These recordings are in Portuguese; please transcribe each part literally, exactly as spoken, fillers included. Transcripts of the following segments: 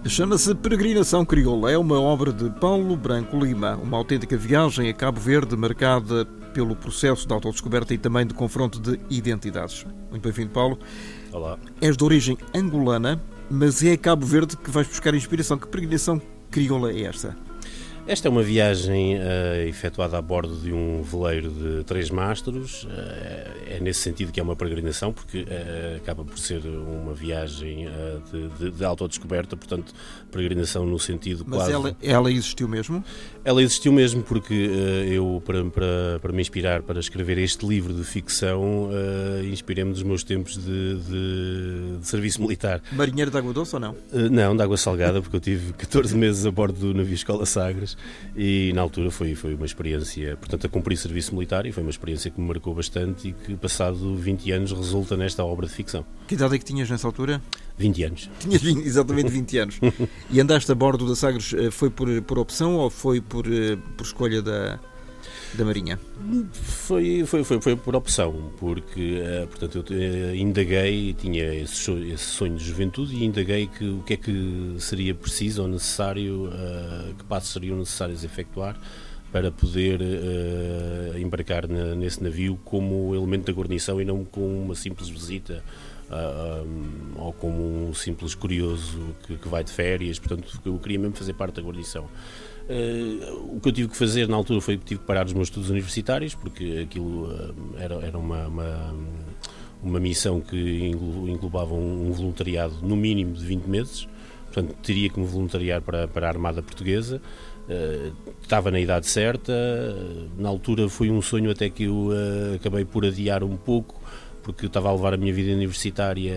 Chama-se Peregrinação Crioula. É uma obra de Paulo Branco Lima, uma autêntica viagem a Cabo Verde marcada pelo processo de autodescoberta e também de confronto de identidades. Muito bem-vindo, Paulo. Olá. És de origem angolana, mas é a Cabo Verde que vais buscar inspiração. Que peregrinação crioula é esta? Esta é uma viagem uh, efetuada a bordo de um veleiro de três mastros. Uh, é nesse sentido que é uma peregrinação, porque uh, acaba por ser uma viagem uh, de, de, de autodescoberta, portanto, peregrinação no sentido Mas quase... ela, ela existiu mesmo? Ela existiu mesmo porque uh, eu, para, para, para me inspirar para escrever este livro de ficção, uh, inspirei-me dos meus tempos de, de, de serviço militar. Marinheiro de água doce ou não? Uh, não, de água salgada, porque eu tive catorze meses a bordo do navio Escola Sagres. E na altura foi, foi uma experiência, portanto, a cumprir serviço militar, e foi uma experiência que me marcou bastante e que, passado vinte anos, resulta nesta obra de ficção. Que idade é que tinhas nessa altura? vinte anos. Tinhas exatamente vinte anos. E andaste a bordo da Sagres, foi por, por opção ou foi por, por escolha da, da Marinha? Foi, foi, foi, foi por opção, porque, portanto, eu indaguei, tinha esse sonho, esse sonho de juventude e indaguei que, o que é que seria preciso ou necessário, que passos seriam necessários a efetuar para poder uh, embarcar na, nesse navio como elemento da guarnição e não como uma simples visita uh, um, ou como um simples curioso que, que vai de férias. Portanto, eu queria mesmo fazer parte da guarnição. Uh, o que eu tive que fazer na altura foi que tive que parar os meus estudos universitários, porque aquilo uh, era, era uma, uma, uma missão que englobava um, um voluntariado no mínimo de vinte meses. Portanto, teria que me voluntariar para, para a Armada Portuguesa. Uh, estava na idade certa. Uh, na altura foi um sonho até que eu uh, acabei por adiar um pouco, porque eu estava a levar a minha vida universitária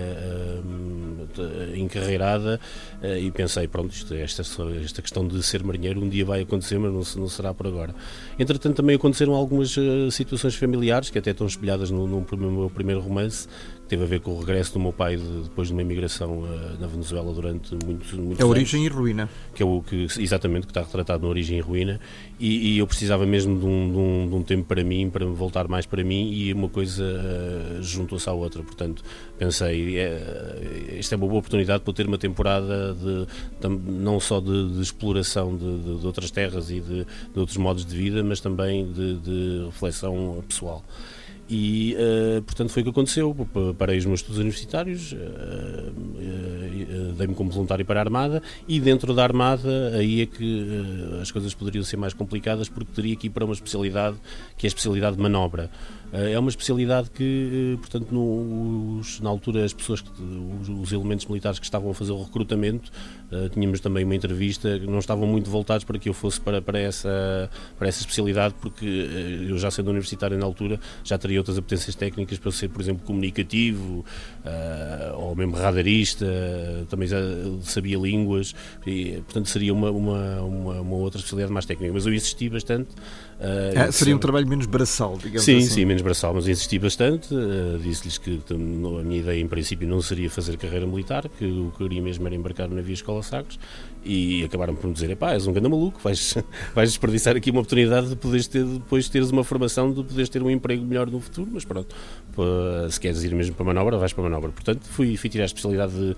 uh, encarreirada uh, e pensei, pronto, isto, esta, esta questão de ser marinheiro um dia vai acontecer, mas não, não será por agora. Entretanto, também aconteceram algumas uh, situações familiares que até estão espelhadas no, no, no meu primeiro romance, que teve a ver com o regresso do meu pai de, depois de uma imigração uh, na Venezuela durante muitos, muitos anos. A Origem e Ruína. Que é o que, exatamente, que está retratado na Origem e Ruína, e, e eu precisava mesmo de um, de, um, de um tempo para mim, para me voltar mais para mim, e uma coisa uh, juntou-se à outra. Portanto, pensei, é, esta é uma boa oportunidade para eu ter uma temporada de, de, não só de, de exploração de, de, de outras terras e de, de outros modos de vida, mas também de, de reflexão pessoal. E, uh, portanto, foi o que aconteceu. Parei os meus estudos universitários, uh, uh, uh, dei-me como voluntário para a Armada, e dentro da Armada aí é que uh, as coisas poderiam ser mais complicadas, porque teria que ir para uma especialidade que é a especialidade de manobra. Uh, é uma especialidade que, uh, portanto, no, os, na altura as pessoas, que, os, os elementos militares que estavam a fazer o recrutamento, uh, tínhamos também uma entrevista, não estavam muito voltados para que eu fosse para, para, essa, para essa especialidade, porque uh, eu, já sendo universitário na altura, já teria outras apetências técnicas para ser, por exemplo, comunicativo, uh, ou mesmo radarista, uh, também já sabia línguas, e, portanto seria uma, uma, uma, uma outra especialidade mais técnica, mas eu insisti bastante. Uh, ah, seria um trabalho menos braçal, digamos sim, assim. Sim, menos braçal, mas insisti bastante, uh, disse-lhes que a minha ideia em princípio não seria fazer carreira militar, que o que eu queria mesmo era embarcar no navio Escola Sagres, e acabaram por me dizer, epá, és um grande maluco, vais, vais desperdiçar aqui uma oportunidade de poderes ter, depois teres uma formação, de poderes ter um emprego melhor no futuro, mas pronto, se queres ir mesmo para a manobra, vais para a manobra. Portanto, fui, fui tirar a especialidade de,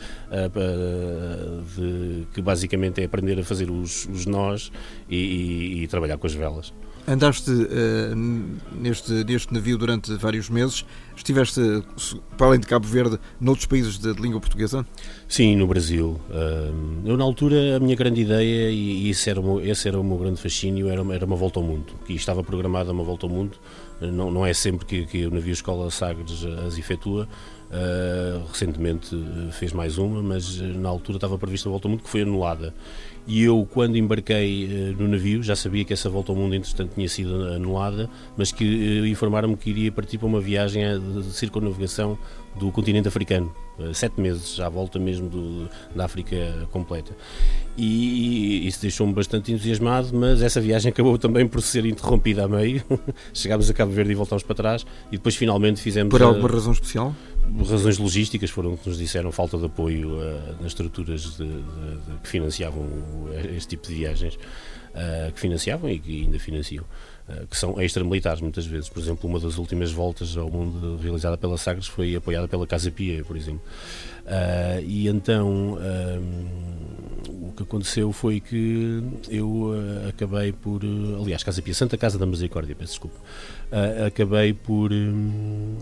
de, que basicamente é aprender a fazer os, os nós e, e, e trabalhar com as velas. Andaste uh, neste, neste navio durante vários meses. Estiveste, para além de Cabo Verde, noutros países de, de língua portuguesa? Sim, no Brasil. Uh, eu, na altura, a minha grande ideia, e esse era o meu, esse era o meu grande fascínio, era, era uma volta ao mundo. E estava programada uma volta ao mundo. Não, não é sempre que, que o navio Escola Sagres as efetua. Uh, recentemente fez mais uma, mas na altura estava prevista a volta ao mundo, que foi anulada. E eu, quando embarquei uh, no navio, já sabia que essa volta ao mundo, entretanto, tinha sido anulada, mas que uh, informaram-me que iria partir para uma viagem de circunnavegação do continente africano, uh, sete meses, à volta mesmo do, da África completa. E, e isso deixou-me bastante entusiasmado, mas essa viagem acabou também por ser interrompida a meio. Chegámos a Cabo Verde e voltámos para trás, e depois finalmente fizemos... Por alguma a... razão especial? Razões logísticas foram que nos disseram, falta de apoio uh, nas estruturas de, de, de, que financiavam este tipo de viagens, uh, que financiavam e que ainda financiam, uh, que são extramilitares muitas vezes. Por exemplo, uma das últimas voltas ao mundo realizada pela Sagres foi apoiada pela Casa Pia, por exemplo. Uh, e então um, que aconteceu foi que eu uh, acabei por, uh, aliás, Casa Pia, Santa Casa da Misericórdia, peço desculpa, uh, acabei por, um,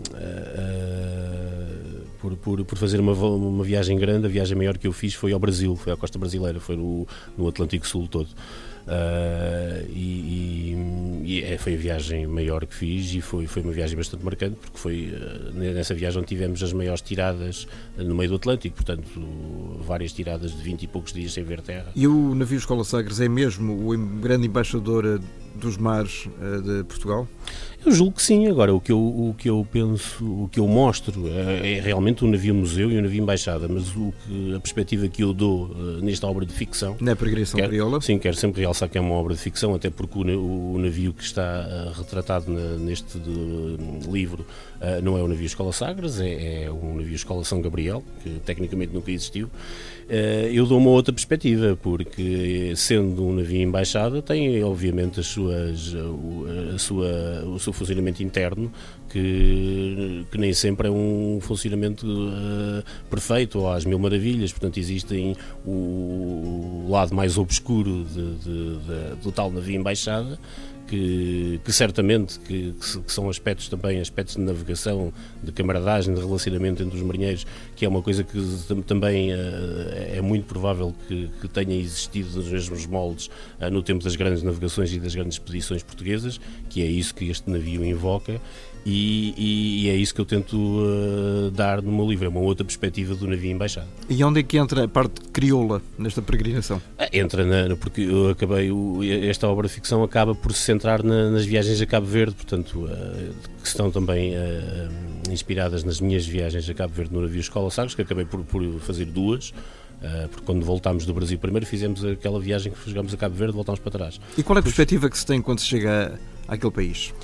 uh, uh, por, por, por fazer uma, uma viagem grande. A viagem maior que eu fiz foi ao Brasil, foi à costa brasileira, foi no, no Atlântico Sul todo. Uh, e, e, e foi a viagem maior que fiz, e foi, foi uma viagem bastante marcante, porque foi uh, nessa viagem onde tivemos as maiores tiradas no meio do Atlântico, portanto várias tiradas de vinte e poucos dias sem ver terra. E o navio Escola Sagres é mesmo o grande embaixador dos mares uh, de Portugal? Eu julgo que sim. Agora, o que eu, o que eu penso, o que eu mostro é, é realmente um navio museu e um navio embaixada, mas o que, a perspectiva que eu dou uh, nesta obra de ficção... Na Peregrinação quer, Crioula? Sim, quero sempre realçar que é uma obra de ficção, até porque o, o navio que está uh, retratado na, neste de, uh, livro uh, não é o navio Escola Sagres, é, é um navio Escola São Gabriel, que tecnicamente nunca existiu. Uh, eu dou uma outra perspectiva, porque sendo um navio embaixada tem obviamente as suas, a, a sua, o seu funcionamento interno, que, que nem sempre é um funcionamento uh, perfeito ou às mil maravilhas. Portanto, existem o, o lado mais obscuro de, de, de, do tal navio embaixada, Que, que certamente que, que são aspectos também, aspectos de navegação, de camaradagem, de relacionamento entre os marinheiros, que é uma coisa que também uh, é muito provável que, que tenha existido nos mesmos moldes uh, no tempo das grandes navegações e das grandes expedições portuguesas, que é isso que este navio invoca. E, e, e é isso que eu tento uh, dar no meu livro, é uma outra perspectiva do navio embaixado. E onde é que entra a parte crioula nesta peregrinação? Entra, na, porque eu acabei, esta obra de ficção acaba por se centrar na, nas viagens a Cabo Verde, portanto, uh, que estão também uh, inspiradas nas minhas viagens a Cabo Verde no navio Escola Sagres, que acabei por, por fazer duas. Uh, porque quando voltámos do Brasil primeiro fizemos aquela viagem que chegámos a Cabo Verde e voltámos para trás. E qual é a perspectiva que se tem quando se chega àquele país?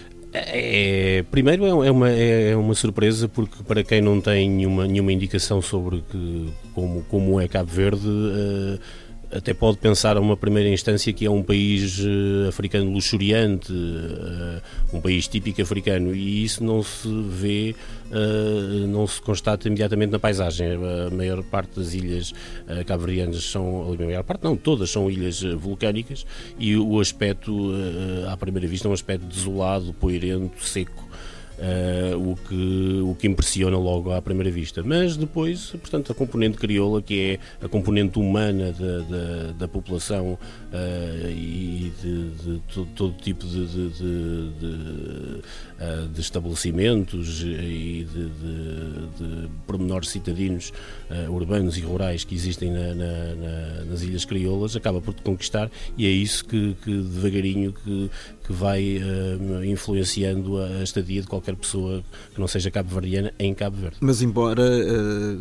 É, primeiro é uma, é uma surpresa, porque para quem não tem nenhuma, nenhuma indicação sobre que, como, como é Cabo Verde, uh, até pode pensar a uma primeira instância que é um país uh, africano luxuriante, uh, um país típico africano, e isso não se vê, uh, não se constata imediatamente na paisagem. A maior parte das ilhas uh, cabo-verdianas são, a maior parte não, todas são ilhas uh, vulcânicas, e o aspecto, uh, à primeira vista, é um aspecto desolado, poeirento, seco. Uh, o, que, o que impressiona logo à primeira vista, mas depois, portanto, a componente crioula, que é a componente humana da, da, da população uh, e de, de, de todo, todo tipo de, de, de, de, uh, de estabelecimentos e de, de, de pormenores citadinos uh, urbanos e rurais que existem na, na, na, nas Ilhas Crioulas, acaba por te conquistar, e é isso que, que devagarinho que, que vai uh, influenciando a estadia de qualquer pessoa que não seja cabo-verdiana em Cabo Verde. Mas embora uh,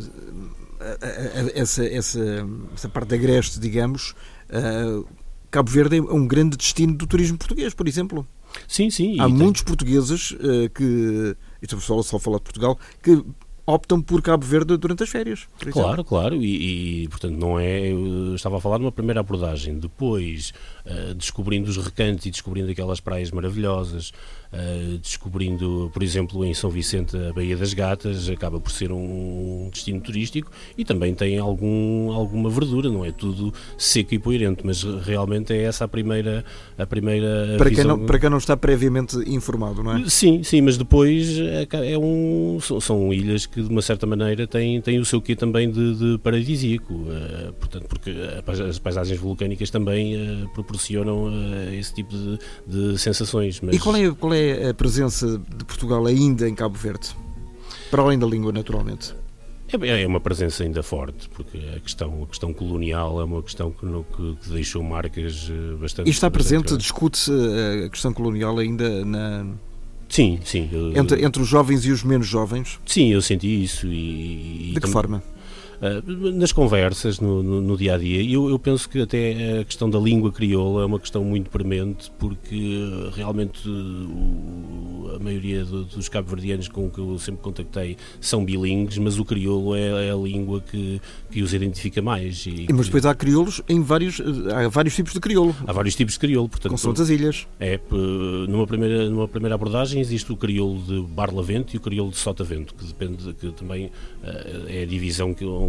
essa, essa, essa parte agreste, digamos, uh, Cabo Verde é um grande destino do turismo português, por exemplo. Sim, sim. Há tem... muitos portugueses uh, que, isto é só falar de Portugal, que optam por Cabo Verde durante as férias. Claro, claro, e, e portanto não é, eu estava a falar de uma primeira abordagem, depois uh, descobrindo os recantos e descobrindo aquelas praias maravilhosas, uh, descobrindo, por exemplo, em São Vicente a Baía das Gatas, acaba por ser um destino turístico, e também tem algum, alguma verdura, não é tudo seco e poeirento, mas realmente é essa a primeira, a primeira para visão. Quem não, para quem não está previamente informado, não é? Sim, sim, mas depois é, é um, são ilhas que de uma certa maneira têm, têm o seu quê também de, de paradisíaco, uh, portanto, porque as paisagens vulcânicas também uh, proporcionam uh, esse tipo de, de sensações. Mas... E qual é, qual é a presença de Portugal ainda em Cabo Verde? Para além da língua, naturalmente. É, é uma presença ainda forte, porque a questão, a questão colonial é uma questão que, no, que, que deixou marcas bastante... E está presente, bastante... discute-se a questão colonial ainda na... Sim, sim. Eu, entre, entre os jovens e os menos jovens? Sim, eu senti isso. E, e de que tam... forma? Uh, nas conversas, no, no, no dia a dia, eu, eu penso que até a questão da língua crioula é uma questão muito premente, porque realmente uh, a maioria do, dos cabo-verdianos com que eu sempre contactei são bilíngues, mas o crioulo é, é a língua que, que os identifica mais. E, e mas depois há crioulos em vários, há vários tipos de crioulo. Há vários tipos de crioulo, portanto. Com São das Ilhas. É, numa primeira, numa primeira abordagem existe o crioulo de Barlavento e o crioulo de Sotavento, que depende, que também uh, é a divisão que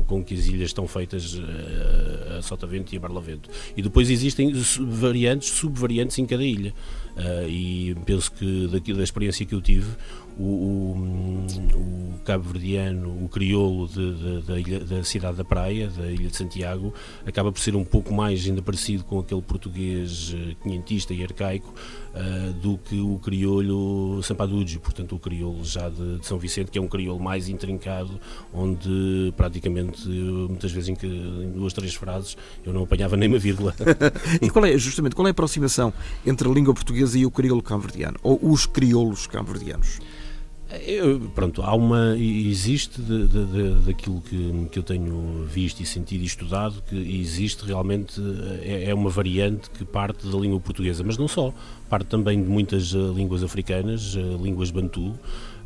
com, com que as ilhas estão feitas uh, a Sotavento e a Barlavento. E depois existem variantes, subvariantes em cada ilha. Uh, e penso que daqui, da experiência que eu tive, o, o, o cabo-verdiano, o crioulo de, de, da, ilha, da cidade da Praia, da Ilha de Santiago, acaba por ser um pouco mais ainda parecido com aquele português quinhentista e arcaico uh, do que o crioulo Sampadúdio, portanto o crioulo já de, de São Vicente, que é um crioulo mais intrincado, onde praticamente muitas vezes em, que, em duas, três frases eu não apanhava nem uma vírgula. E qual é, justamente, qual é a aproximação entre a língua portuguesa e o crioulo cabo-verdiano, ou os crioulos cabo-verdianos? Eu, pronto, há uma, existe de, de, de, daquilo que, que eu tenho visto e sentido e estudado, que existe realmente, é, é uma variante que parte da língua portuguesa, mas não só, parte também de muitas uh, línguas africanas, uh, línguas bantu, uh,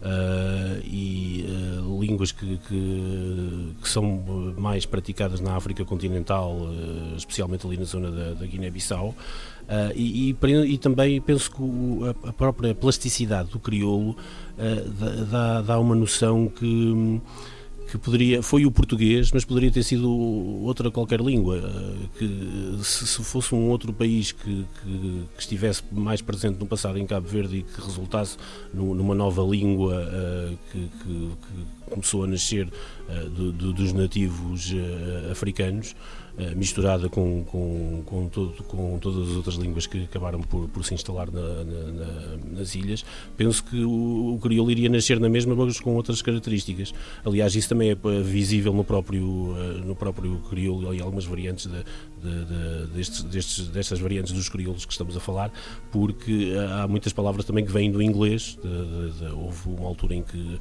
e uh, línguas que, que, que são mais praticadas na África continental, uh, especialmente ali na zona da, da Guiné-Bissau. Uh, e, e, e também penso que o, a, a própria plasticidade do crioulo uh, dá, dá uma noção que, que poderia, foi o português, mas poderia ter sido outra qualquer língua, uh, que se, se fosse um outro país que, que, que estivesse mais presente no passado em Cabo Verde e que resultasse no, numa nova língua uh, que, que, que começou a nascer uh, do, do, dos nativos uh, africanos, misturada com, com, com, todo, com todas as outras línguas que acabaram por, por se instalar na, na, na, nas ilhas, penso que o, o crioulo iria nascer na mesma, mas com outras características. Aliás, isso também é visível no próprio, no próprio crioulo e algumas variantes de, de, de, destes, destes, destas variantes dos crioulos que estamos a falar, porque há muitas palavras também que vêm do inglês. De, de, de, houve uma altura em que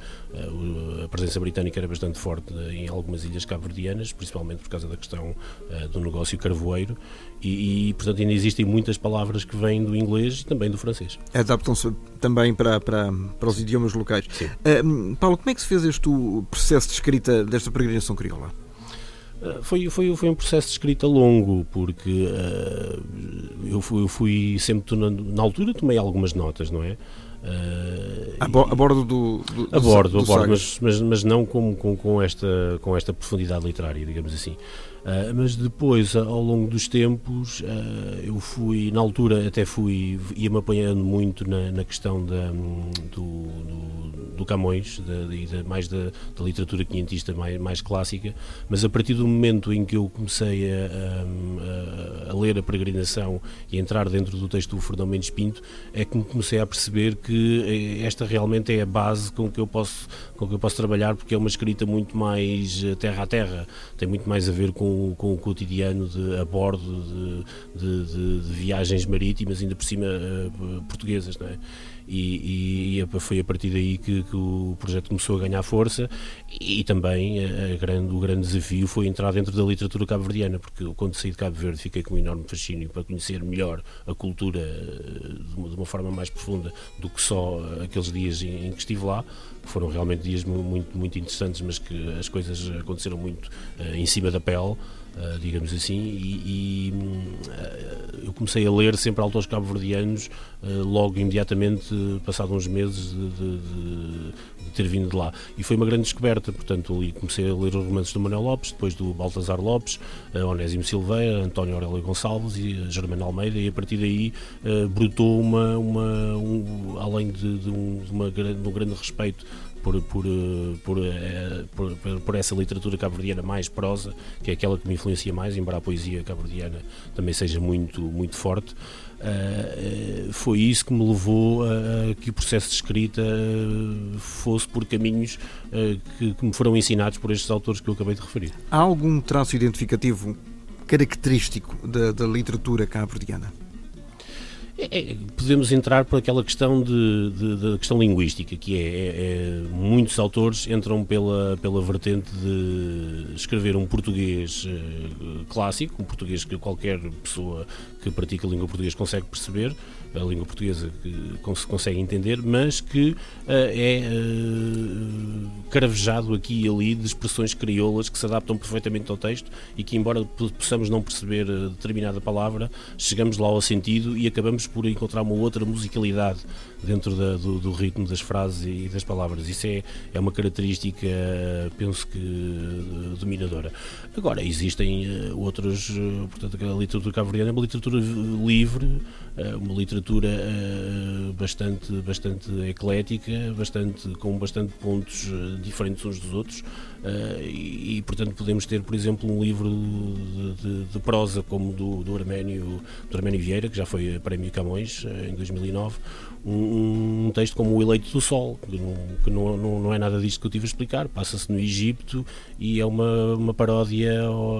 a presença britânica era bastante forte em algumas ilhas cabo-verdianas, principalmente por causa da questão do negócio carvoeiro, e, e portanto ainda existem muitas palavras que vêm do inglês e também do francês. Adaptam-se também para, para, para os idiomas locais. Sim. Uh, Paulo, como é que se fez este processo de escrita desta peregrinação crioula? Uh, foi, foi, foi um processo de escrita longo, porque uh, eu, fui, eu fui sempre, na, na altura tomei algumas notas, não é? Uh, a, bo- a bordo do, do, a bordo, do, do a bordo mas, mas, mas não com, com, com, esta, com esta profundidade literária, digamos assim. Uh, mas depois, ao longo dos tempos, uh, eu fui, na altura até fui, ia-me apanhando muito na, na questão da, do, do, do Camões, da, da, mais da, da literatura quinhentista mais, mais clássica, mas a partir do momento em que eu comecei a, a, a ler a peregrinação e a entrar dentro do texto do Fernão Mendes Pinto, é que me comecei a perceber que esta realmente é a base com que eu posso, com que eu posso trabalhar, porque é uma escrita muito mais terra a terra, tem muito mais a ver com com o cotidiano de, a bordo de, de, de, de viagens marítimas, ainda por cima uh, portuguesas, não é? E, e foi a partir daí que, que o projeto começou a ganhar força, e também a, a grande, o grande desafio foi entrar dentro da literatura cabo-verdiana, porque quando saí de Cabo Verde fiquei com um enorme fascínio para conhecer melhor a cultura de uma, de uma forma mais profunda do que só aqueles dias em, em que estive lá. Foram realmente dias muito, muito interessantes, mas que as coisas aconteceram muito uh, em cima da pele, uh, digamos assim, e, e uh, eu comecei a ler sempre autores cabo-verdianos uh, logo imediatamente, passado uns meses de, de, de, de ter vindo de lá. E foi uma grande descoberta, portanto, ali comecei a ler os romances do Manuel Lopes, depois do Baltasar Lopes, uh, Onésimo Silveira, António Aurélio Gonçalves e uh, Germano Almeida, e a partir daí uh, brotou uma, uma um, além de, de, um, de, uma, de um grande respeito Por, por, por, por, por essa literatura cabo-verdiana mais prosa, que é aquela que me influencia mais, embora a poesia cabo-verdiana também seja muito, muito forte. Uh, foi isso que me levou a, a que o processo de escrita uh, fosse por caminhos uh, que, que me foram ensinados por estes autores que eu acabei de referir. Há algum traço identificativo característico da, da literatura cabo-verdiana? É, podemos entrar por aquela questão de, de, de questão linguística, que é, é, é muitos autores entram pela, pela vertente de escrever um português uh, clássico, um português que qualquer pessoa que pratica a língua portuguesa consegue perceber, a língua portuguesa que se consegue entender, mas que uh, é uh, caravejado aqui e ali de expressões crioulas que se adaptam perfeitamente ao texto e que, embora possamos não perceber determinada palavra, chegamos lá ao sentido e acabamos outros por encontrar uma outra musicalidade dentro da, do, do ritmo das frases e das palavras. Isso é, é uma característica, penso que, dominadora. Agora, existem uh, outros, uh, portanto, a literatura cabo-verdiana é uma literatura livre, uh, uma literatura uh, bastante, bastante eclética, bastante, com bastante pontos uh, diferentes uns dos outros, uh, e, e, portanto, podemos ter, por exemplo, um livro de, de, de prosa como do, do, Arménio, do Arménio Vieira, que já foi Prémio Camões uh, em dois mil e nove, um, um texto como O Eleito do Sol, que, não, que não, não, não é nada disto que eu tive a explicar, passa-se no Egito e é uma, uma paródia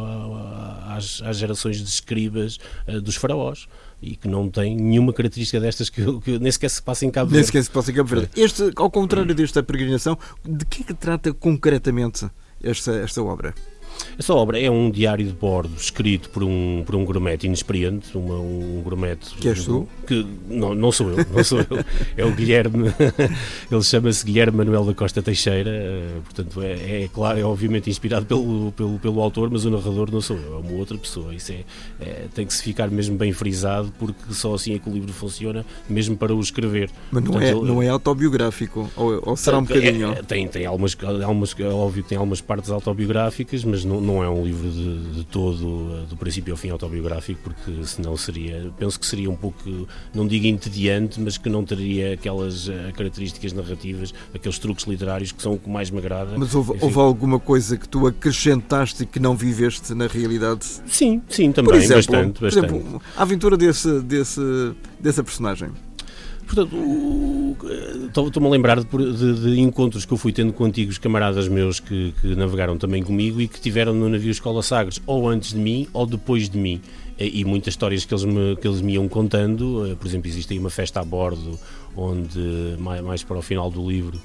às, às gerações de escribas uh, dos faraós, e que não tem nenhuma característica destas que, que nem sequer se passa em Cabo Verde. Nem sequer se passa em Cabo Verde. Este, ao contrário desta peregrinação, de que é que trata concretamente esta, esta obra? Essa obra é um diário de bordo escrito por um, por um grumete inexperiente, uma, um grumete... Que és tu? Que, não, não sou eu, não sou eu. É o Guilherme, ele chama-se Guilherme Manuel da Costa Teixeira, portanto é, é claro, é obviamente inspirado pelo, pelo, pelo autor, mas o narrador não sou eu, é uma outra pessoa. Isso é, é, tem que se ficar mesmo bem frisado, porque só assim é que o livro funciona, mesmo para o escrever. Mas não, portanto, é, ele, não é autobiográfico, ou, ou será um bocadinho? É, tem, tem algumas, algumas, é óbvio que tem algumas partes autobiográficas, mas não, não é um livro de, de todo, do princípio ao fim, autobiográfico, porque senão seria, penso que seria um pouco, não digo entediante, mas que não teria aquelas uh, características narrativas, aqueles truques literários que são o que mais me agrada. Mas houve, houve alguma coisa que tu acrescentaste e que não viveste na realidade? Sim, sim, também, por exemplo, bastante, bastante. Por exemplo, a aventura desse, desse, dessa personagem. Portanto, estou-me a lembrar de, de, de encontros que eu fui tendo com antigos camaradas meus que, que navegaram também comigo e que tiveram no navio Escola Sagres, ou antes de mim ou depois de mim. E, e muitas histórias que eles, me, que eles me iam contando. Por exemplo, existe aí uma festa a bordo, onde, mais, mais para o final do livro,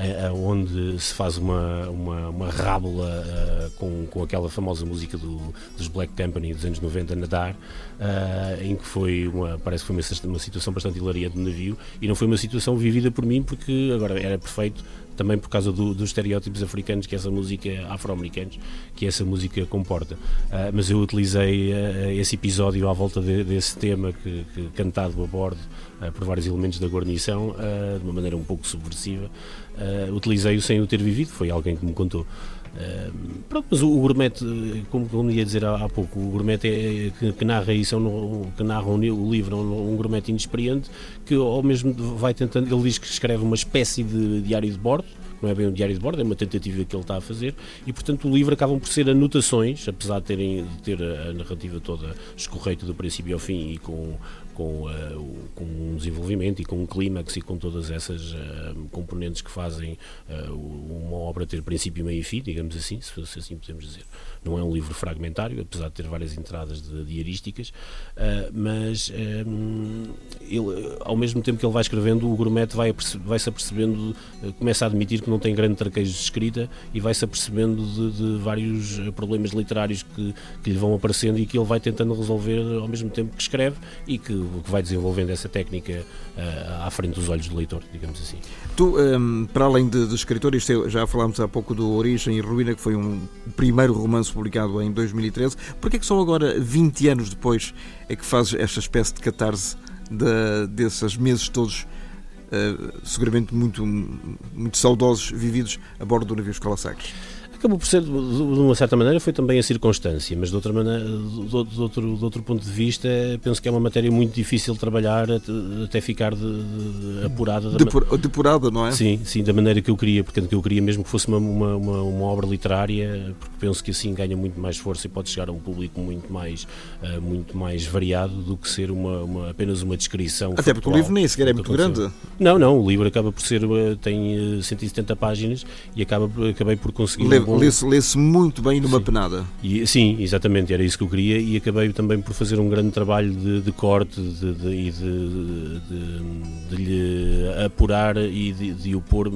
onde se faz uma, uma, uma rábula uh, com, com aquela famosa música do, dos Black Company dos anos noventa, Nadar, uh, em que foi uma, parece que foi uma, uma situação bastante hilariante no navio, e não foi uma situação vivida por mim, porque agora era perfeito, também por causa do, dos estereótipos africanos que essa música, afro-americanos, que essa música comporta. Uh, mas eu utilizei uh, esse episódio à volta de, desse tema que, que, cantado a bordo uh, por vários elementos da guarnição, uh, de uma maneira um pouco subversiva. Uh, utilizei-o sem o ter vivido, foi alguém que me contou. Uh, pronto, mas o, o Grumete, como, como ia dizer há, há pouco, o Grumete é, que, que narra isso, é um, que narra um, o livro, é um, um Grumete inexperiente que ao mesmo vai tentando, ele diz que escreve uma espécie de diário de bordo, não é bem um diário de bordo, é uma tentativa que ele está a fazer, e portanto o livro acabam por ser anotações, apesar de, terem, de ter a, a narrativa toda escorreita do princípio ao fim e com, com, uh, com um desenvolvimento e com um clímax e com todas essas uh, componentes que fazem uh, uma obra ter princípio, meio e fim, digamos assim, se, se assim podemos dizer. Não é um livro fragmentário, apesar de ter várias entradas de, diarísticas, uh, mas um, ele, ao mesmo tempo que ele vai escrevendo, o Grumete vai, vai-se apercebendo, uh, começa a admitir que não tem grande traquejo de escrita e vai-se apercebendo de, de vários problemas literários que, que lhe vão aparecendo e que ele vai tentando resolver ao mesmo tempo que escreve, e que, que vai desenvolvendo essa técnica uh, à frente dos olhos do leitor, digamos assim. Tu, um, para além de, de escritor, isto é, já falámos há pouco do Origem e Ruína, que foi um primeiro romance publicado em dois mil e treze, porquê é que só agora, vinte anos depois, é que fazes esta espécie de catarse de, desses meses todos, uh, seguramente muito, muito saudosos, vividos a bordo do navio Escola Sagres? Acabou por ser, de uma certa maneira, foi também a circunstância, mas de, outra maneira, de, de, outro, de outro ponto de vista, penso que é uma matéria muito difícil de trabalhar até ficar de, de, apurada. Depur, ma... Depurada, não é? Sim, sim, da maneira que eu queria, portanto, que eu queria mesmo que fosse uma, uma, uma, uma obra literária, porque penso que assim ganha muito mais força e pode chegar a um público muito mais, uh, muito mais variado do que ser uma, uma, apenas uma descrição. Até factual, porque o livro nem sequer é muito grande. Não, não, o livro acaba por ser, tem cento e setenta páginas e acaba, acabei por conseguir... Le... Lê-se, lê-se muito bem numa sim. penada. E, sim, exatamente, era isso que eu queria, e acabei também por fazer um grande trabalho de, de corte e de, de, de, de, de lhe apurar e de, de o pôr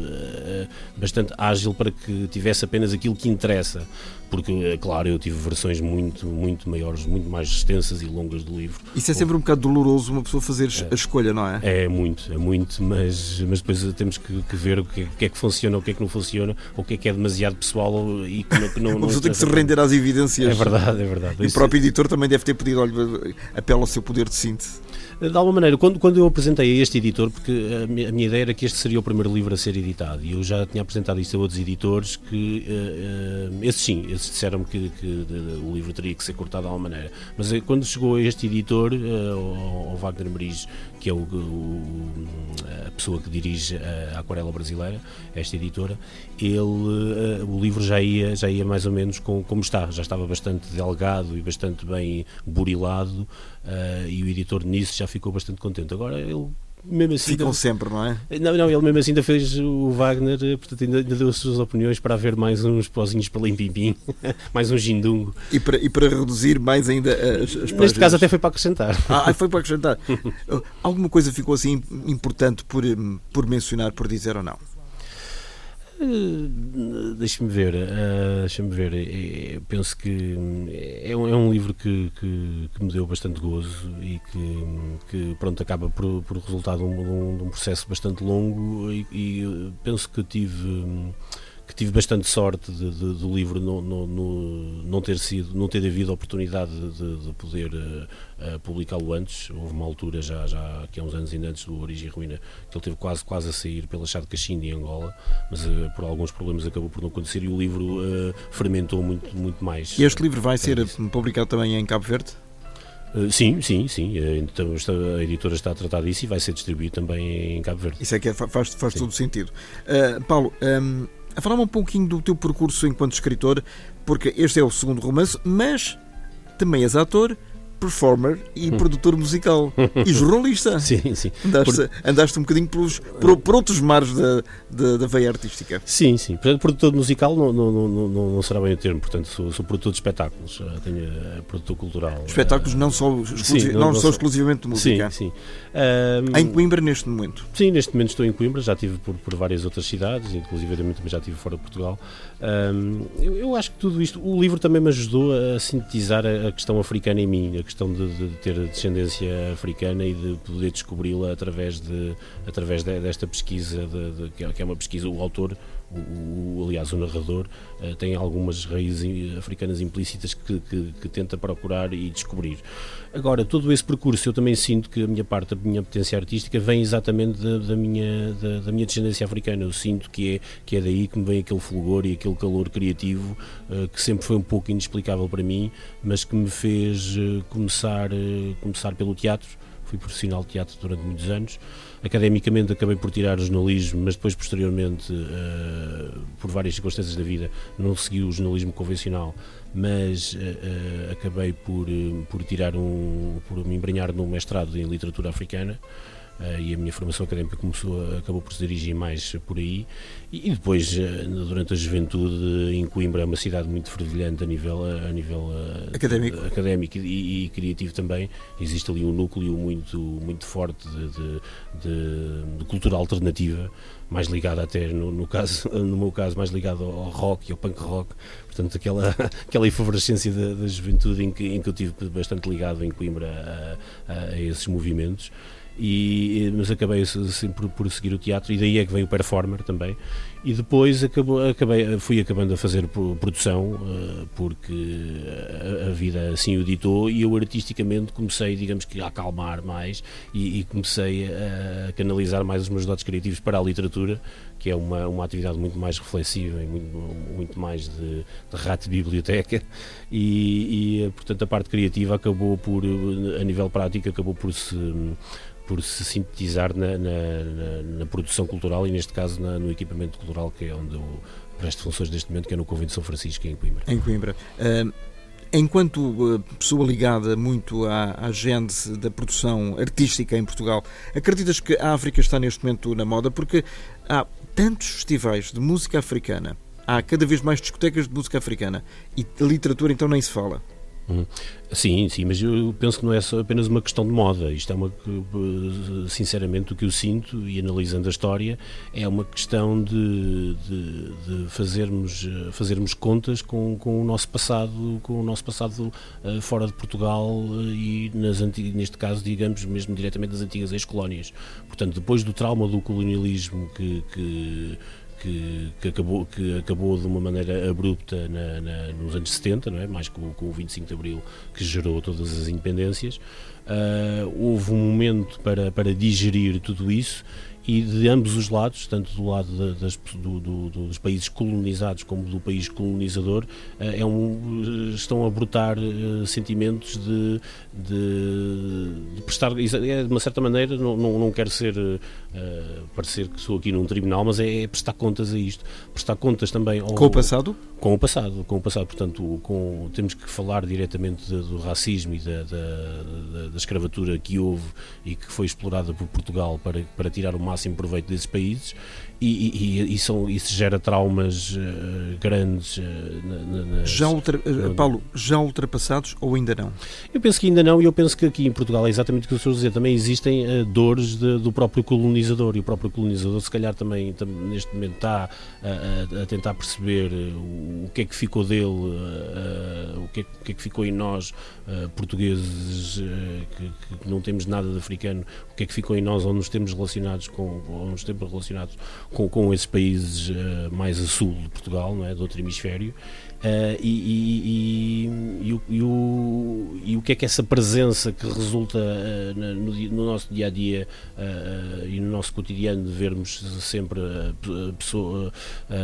uh, bastante ágil para que tivesse apenas aquilo que interessa. Porque, claro, eu tive versões muito, muito maiores, muito mais extensas e longas do livro. Isso é sempre um bocado doloroso, uma pessoa fazer é, a escolha, não é? É muito, é muito, mas, mas depois temos que, que ver o que, o que é que funciona, o que é que não funciona, ou o que é que é demasiado pessoal pessoal e que não... Que não, não tem que se render às evidências. É verdade, é verdade. E o próprio editor também deve ter pedido, olha, apela ao seu poder de síntese. De alguma maneira, quando, quando eu apresentei a este editor, porque a minha, a minha ideia era que este seria o primeiro livro a ser editado, e eu já tinha apresentado isto a outros editores que, uh, uh, esses sim, esses disseram-me que, que de, de, o livro teria que ser cortado de alguma maneira, mas uh, quando chegou a este editor, uh, ao, ao Wagner Meriz, que é o, o, a pessoa que dirige a Aquarela Brasileira, esta editora, ele, uh, o livro já ia, já ia mais ou menos com, como está, já estava bastante delgado e bastante bem burilado, uh, e o editor nisso já ficou bastante contente. Agora ele mesmo assim ficam ainda... sempre, não é? Não, não, ele mesmo assim ainda fez o Wagner, portanto ainda, ainda deu as suas opiniões para haver mais uns pozinhos para limpimpim, mais um gindungo. E para, e para reduzir mais ainda as, as páginas. Neste caso até foi para acrescentar. Ah, foi para acrescentar. Alguma coisa ficou assim importante por, por mencionar, por dizer ou não? Uh, deixa-me ver, uh, deixa-me ver. É, é, penso que é um, é um livro que, que, que me deu bastante gozo e que, que pronto, acaba por, por resultar de um, de um processo bastante longo e, e penso que tive que tive bastante sorte de, de, do livro não, não, não ter sido, não ter havido a oportunidade de, de poder uh, uh, publicá-lo antes. Houve uma altura, já, já que há uns anos ainda antes do Origem e Ruína, que ele teve quase, quase a sair pela Chá de Cachimbo em Angola, mas uh, por alguns problemas acabou por não acontecer e o livro uh, fermentou muito, muito mais. E este livro vai ser publicado também em Cabo Verde? Uh, sim, sim, sim. Então, a editora está a tratar disso e vai ser distribuído também em Cabo Verde. Isso é que é, faz, faz todo sentido. Uh, Paulo, um, a falar um pouquinho do teu percurso enquanto escritor, porque este é o segundo romance, mas também és ator, performer e hum. produtor musical e jornalista. Sim, sim. Andaste, por... andaste um bocadinho pelos, por, por outros mares da, da, da veia artística. Sim, sim. Produtor musical não, não, não, não, não será bem o termo, portanto sou, sou produtor de espetáculos, tenho uh, produtor cultural. Espetáculos não só, exclusiv... sim, não, não, não só exclusivamente de música. Sim, sim. Um... Em Coimbra neste momento? Sim, neste momento estou em Coimbra, já estive por, por várias outras cidades, inclusive também já estive fora de Portugal. Um, eu, eu acho que tudo isto, o livro também me ajudou a sintetizar a, a questão africana em mim, a questão de, de ter descendência africana e de poder descobri-la através, de, através de, desta pesquisa, de, de, que é uma pesquisa, o autor, o, o, aliás o narrador, uh, tem algumas raízes africanas implícitas que, que, que tenta procurar e descobrir. Agora, todo esse percurso, eu também sinto que a minha parte, a minha potência artística vem exatamente da, da, minha, da, da minha descendência africana. Eu sinto que é, que é daí que me vem aquele fulgor e aquele calor criativo uh, que sempre foi um pouco inexplicável para mim, mas que me fez uh, começar, uh, começar pelo teatro. Fui profissional de teatro durante muitos anos. Academicamente acabei por tirar o jornalismo, mas depois posteriormente, uh, por várias circunstâncias da vida, não segui o jornalismo convencional, mas uh, uh, acabei por, uh, por tirar um, por me embrenhar num mestrado em literatura africana. Uh, e a minha formação académica começou a, acabou por se dirigir mais por aí e, e depois uh, durante a juventude em Coimbra é uma cidade muito fervilhante a nível, a nível uh, académico, de, académico e, e criativo também. Existe ali um núcleo muito, muito forte de, de, de, de cultura alternativa, mais ligada até no, no, caso, no meu caso mais ligado ao rock e ao punk rock, portanto aquela, aquela efervescência da, da juventude em que, em que eu tive bastante ligado em Coimbra a, a, a esses movimentos. E, mas acabei assim, por, por seguir o teatro e daí é que veio o performer também e depois acabou, acabei, fui acabando a fazer produção porque a, a vida assim o ditou e eu artisticamente comecei, digamos que a acalmar mais e, e comecei a canalizar mais os meus dotes criativos para a literatura, que é uma, uma atividade muito mais reflexiva e muito, muito mais de, de rato de biblioteca e, e portanto a parte criativa acabou por, a nível prático, acabou por se por se sintetizar na, na, na, na produção cultural e neste caso na, no equipamento cultural, que é onde eu presto funções neste momento, que é no Convento de São Francisco, em Coimbra. Em Coimbra. Uh, enquanto uh, pessoa ligada muito à, à gênese da produção artística em Portugal, acreditas que a África está neste momento na moda? Porque há tantos festivais de música africana, há cada vez mais discotecas de música africana e a literatura então nem se fala. Uhum. Sim, sim, mas eu penso que não é só apenas uma questão de moda. Isto é uma, sinceramente, o que eu sinto e analisando a história é uma questão de, de, de fazermos, fazermos contas com, com o nosso passado, com o nosso passado uh, fora de Portugal uh, e nas antigas, neste caso, digamos, mesmo diretamente das antigas ex-colónias. Portanto, depois do trauma do colonialismo que, que que, que, acabou, que acabou de uma maneira abrupta na, na, nos anos setenta, não é? Mais com, com o vinte e cinco de Abril, que gerou todas as independências. Uh, houve um momento para, para digerir tudo isso, e de ambos os lados, tanto do lado das, do, do, dos países colonizados como do país colonizador, é um, estão a brotar sentimentos de, de, de prestar, de uma certa maneira, não, não, não quero ser, uh, parecer que sou aqui num tribunal, mas é, é prestar contas a isto, prestar contas também ao, com o passado? Com o passado, com o passado, portanto, com, temos que falar diretamente de, do racismo e da, da, da, da escravatura que houve e que foi explorada por Portugal para, para tirar o máximo proveito desses países, e, e, e são, isso gera traumas uh, grandes. Uh, na, na, já ultra, uh, Paulo, já ultrapassados ou ainda não? Eu penso que ainda não, e eu penso que aqui em Portugal é exatamente o que eu estou a dizer, também existem uh, dores de, do próprio colonizador, e o próprio colonizador se calhar também, também neste momento está uh, a, a tentar perceber uh, o que é que ficou dele, uh, uh, o, que é, o que é que ficou em nós, uh, portugueses, uh, que, que não temos nada de africano, o que é que ficou em nós, ou nos temos relacionados com, ou nos temos relacionados com, com esses países uh, mais a sul de Portugal, não é, do outro hemisfério. Uh, e, e, e, e, o, e, o, e o que é que essa presença que resulta uh, no, no nosso dia-a-dia uh, e no nosso cotidiano, de vermos sempre uh, pessoa,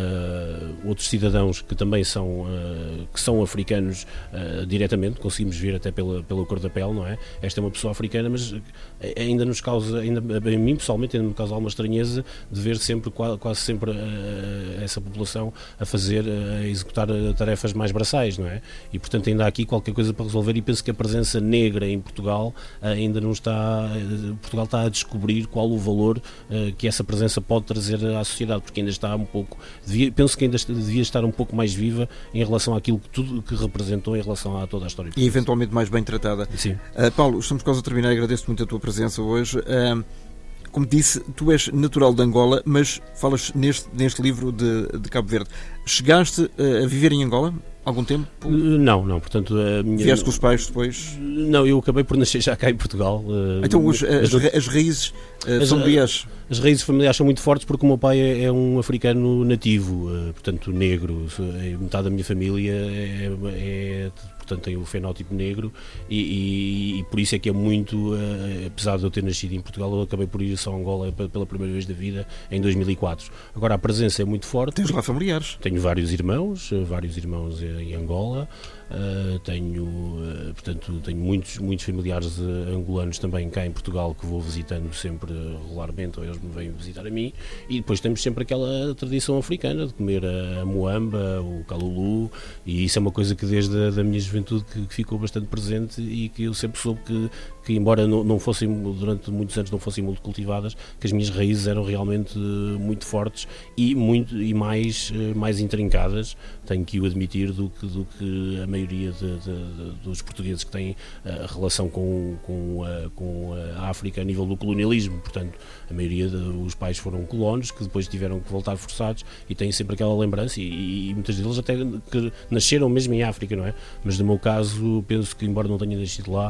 uh, outros cidadãos que também são, uh, que são africanos uh, diretamente, conseguimos ver até pela, pela cor da pele, não é? Esta é uma pessoa africana, mas ainda nos causa, ainda, a mim pessoalmente, ainda me causa alguma estranheza de ver sempre, quase, quase sempre uh, essa população a fazer, a executar a tarefas mais braçais, não é? E portanto ainda há aqui qualquer coisa para resolver, e penso que a presença negra em Portugal ainda não está, Portugal está a descobrir qual o valor uh, que essa presença pode trazer à sociedade, porque ainda está um pouco, devia, penso que ainda devia estar um pouco mais viva em relação àquilo que tudo que representou em relação a toda a história. E eventualmente mais bem tratada. Sim. Uh, Paulo, estamos quase a terminar, agradeço muito a tua presença hoje. Uh, Como disse, tu és natural de Angola, mas falas neste, neste livro de, de Cabo Verde. Chegaste uh, a viver em Angola algum tempo? Não, não, portanto... A minha... Vieste com os pais depois? Não, eu acabei por nascer já cá em Portugal. Uh, então os, as, as, as raízes uh, as, familiares? As raízes familiares são muito fortes porque o meu pai é, é um africano nativo, uh, portanto negro. Metade da minha família é... é portanto tem o fenótipo negro, e, e, e por isso é que é muito, uh, apesar de eu ter nascido em Portugal, eu acabei por ir só a Angola pela primeira vez da vida em dois mil e quatro. Agora a presença é muito forte. Tens lá familiares? Tenho vários irmãos, vários irmãos em Angola. Uh, tenho, uh, portanto, tenho muitos, muitos familiares uh, angolanos também cá em Portugal, que vou visitando sempre uh, regularmente, ou eles me vêm visitar a mim, e depois temos sempre aquela tradição africana de comer a, a moamba, o calulu, e isso é uma coisa que desde a da minha juventude que, que ficou bastante presente, e que eu sempre soube que, que embora não, não fossem, durante muitos anos não fossem muito cultivadas, que as minhas raízes eram realmente uh, muito fortes e, muito, e mais, uh, mais intrincadas, tenho que o admitir, do que, do que a maioria de, de, de, dos portugueses que têm a relação com, com, a, com a África a nível do colonialismo. Portanto, a maioria dos pais foram colonos que depois tiveram que voltar forçados, e têm sempre aquela lembrança, e, e muitos deles até que nasceram mesmo em África, não é? Mas no meu caso, penso que, embora não tenha nascido lá,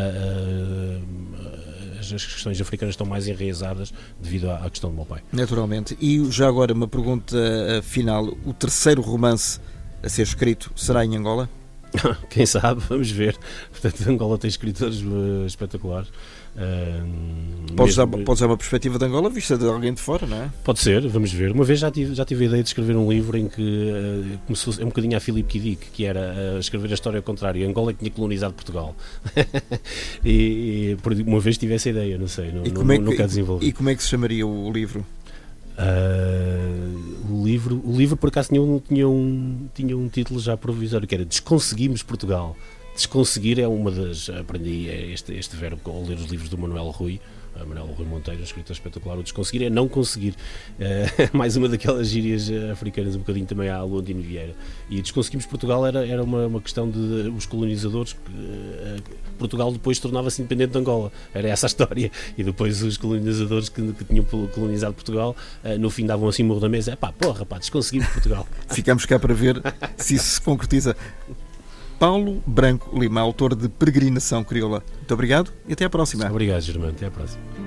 a, a, as questões africanas estão mais enraizadas devido à, à questão do meu pai. Naturalmente. E já agora uma pergunta final: o terceiro romance a ser escrito será em Angola? Quem sabe, vamos ver. Portanto, Angola tem escritores uh, espetaculares. Uh, podes, mesmo... dar, podes dar uma perspectiva de Angola vista de alguém de fora, não é? Pode ser, vamos ver. Uma vez já tive, já tive a ideia de escrever um livro em que uh, começou é um bocadinho a Philip K. Dick, que era uh, escrever a história ao contrário. Angola tinha colonizado Portugal. e, e por uma vez tive essa ideia, não sei, não, e não, como é que, nunca desenvolvi. E como é que se chamaria o livro? Uh, o livro o livro por acaso tinha um, tinha, um, tinha um título já provisório, que era Desconseguimos Portugal. Desconseguir é uma das... Aprendi este, este verbo ao ler os livros do Manuel Rui, Manuel Rui Monteiro, um escritor espetacular. O desconseguir é não conseguir. Uh, mais uma daquelas gírias africanas, um bocadinho também à Londrino Vieira. E Desconseguimos Portugal era, era uma, uma questão de, de os colonizadores. Uh, Portugal depois tornava-se independente de Angola. Era essa a história. E depois os colonizadores que, que tinham colonizado Portugal, uh, no fim davam assim morro da mesa. É pá, porra, pá, desconseguimos Portugal. Ficamos cá para ver se isso se concretiza. Paulo Branco Lima, autor de Peregrinação Crioula. Muito obrigado e até à próxima. Obrigado, Germano. Até à próxima.